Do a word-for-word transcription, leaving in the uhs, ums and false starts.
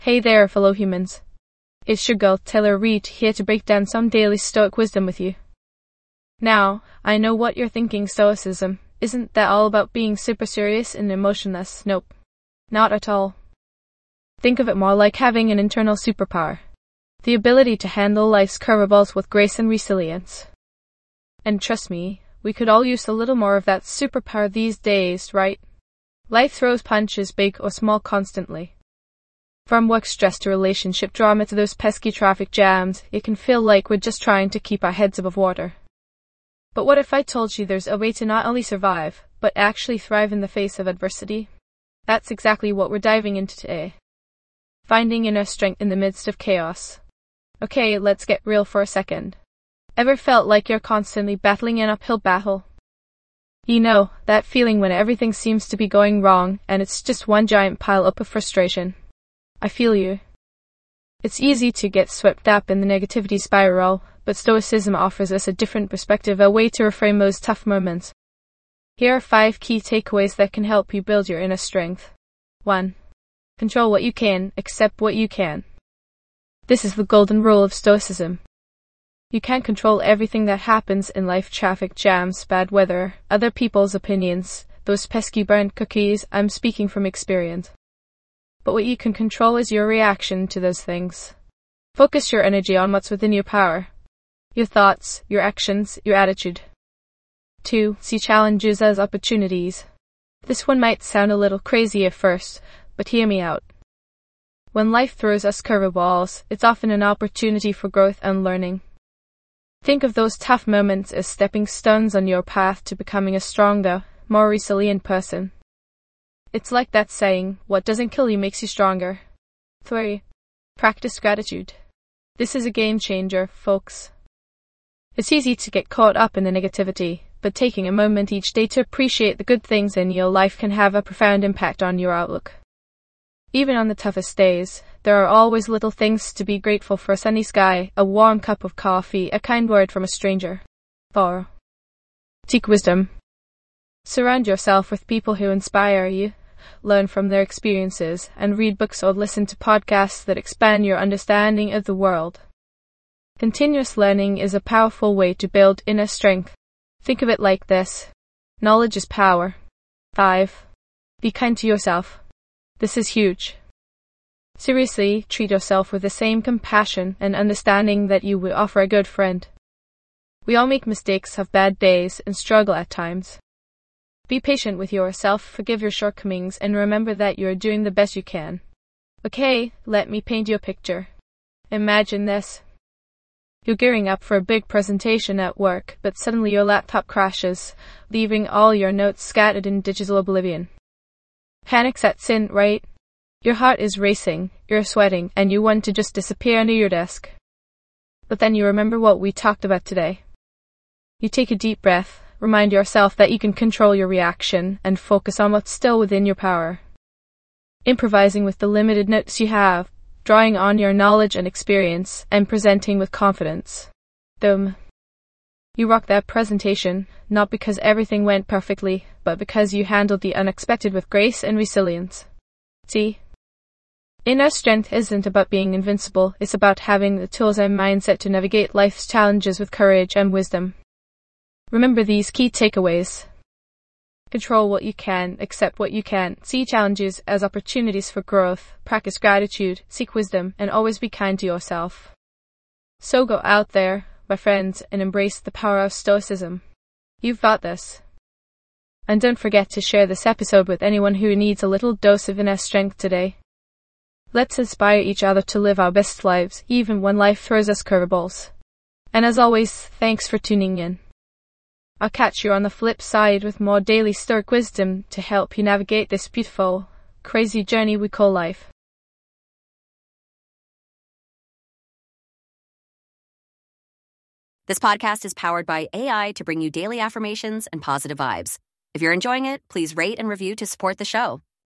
Hey there, fellow humans. It's your girl, Taylor Reed, here to break down some daily Stoic wisdom with you. Now, I know what you're thinking. Stoicism, isn't that all about being super serious and emotionless? Nope. Not at all. Think of it more like having an internal superpower. The ability to handle life's curveballs with grace and resilience. And trust me, we could all use a little more of that superpower these days, right? Life throws punches, big or small, constantly. From work stress to relationship drama to those pesky traffic jams, it can feel like we're just trying to keep our heads above water. But what if I told you there's a way to not only survive, but actually thrive in the face of adversity? That's exactly what we're diving into today. Finding inner strength in the midst of chaos. Okay, let's get real for a second. Ever felt like you're constantly battling an uphill battle? You know, that feeling when everything seems to be going wrong and it's just one giant pile up of frustration. I feel you. It's easy to get swept up in the negativity spiral, but Stoicism offers us a different perspective, a way to reframe those tough moments. Here are five key takeaways that can help you build your inner strength. one. Control what you can, accept what you can. This is the golden rule of Stoicism. You can't control everything that happens in life: traffic jams, bad weather, other people's opinions, those pesky burnt cookies. I'm speaking from experience. But what you can control is your reaction to those things. Focus your energy on what's within your power. Your thoughts, your actions, your attitude. two. See challenges as opportunities. This one might sound a little crazy at first, but hear me out. When life throws us curveballs, it's often an opportunity for growth and learning. Think of those tough moments as stepping stones on your path to becoming a stronger, more resilient person. It's like that saying, what doesn't kill you makes you stronger. three. Practice gratitude. This is a game changer, folks. It's easy to get caught up in the negativity, but taking a moment each day to appreciate the good things in your life can have a profound impact on your outlook. Even on the toughest days, there are always little things to be grateful for: a sunny sky, a warm cup of coffee, a kind word from a stranger. four. Seek wisdom. Surround yourself with people who inspire you. Learn from their experiences, and read books or listen to podcasts that expand your understanding of the world. Continuous learning is a powerful way to build inner strength. Think of it like this: knowledge is power. five. Be kind to yourself. This is huge. Seriously, treat yourself with the same compassion and understanding that you would offer a good friend. We all make mistakes, have bad days, and struggle at times. Be patient with yourself, forgive your shortcomings, and remember that you're doing the best you can. Okay, let me paint you a picture. Imagine this. You're gearing up for a big presentation at work, but suddenly your laptop crashes, leaving all your notes scattered in digital oblivion. Panic sets in, right? Your heart is racing, you're sweating, and you want to just disappear under your desk. But then you remember what we talked about today. You take a deep breath, remind yourself that you can control your reaction, and focus on what's still within your power. Improvising with the limited notes you have, drawing on your knowledge and experience, and presenting with confidence. Boom. You rock that presentation, not because everything went perfectly, but because you handled the unexpected with grace and resilience. See? Inner strength isn't about being invincible, it's about having the tools and mindset to navigate life's challenges with courage and wisdom. Remember these key takeaways. Control what you can, accept what you can, see challenges as opportunities for growth, practice gratitude, seek wisdom, and always be kind to yourself. So go out there, my friends, and embrace the power of Stoicism. You've got this. And don't forget to share this episode with anyone who needs a little dose of inner strength today. Let's inspire each other to live our best lives, even when life throws us curveballs. And as always, thanks for tuning in. I'll catch you on the flip side with more daily Stoic wisdom to help you navigate this beautiful, crazy journey we call life. This podcast is powered by A I to bring you daily affirmations and positive vibes. If you're enjoying it, please rate and review to support the show.